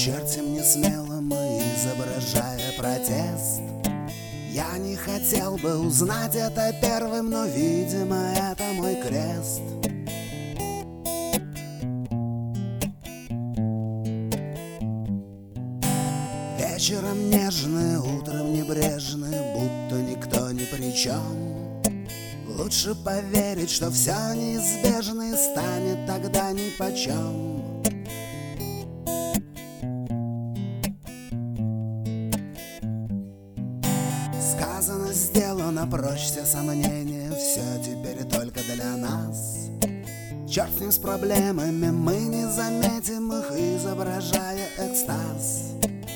Черти мне смелым, изображая протест. Я не хотел бы узнать это первым, но, видимо, это мой крест. Вечером нежны, утром небрежны, будто никто ни при чем. Лучше поверить, что все неизбежно и станет тогда нипочем. Сказано, сделано, прочь все сомнения, все теперь только для нас. Черт с ним с проблемами, мы не заметим их, изображая экстаз.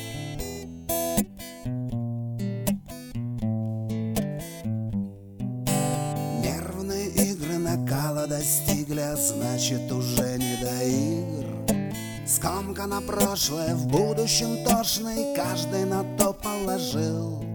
Нервные игры накала достигли, а значит уже не до игр. Скомкано прошлое, в будущем тошно, и каждый на то положил.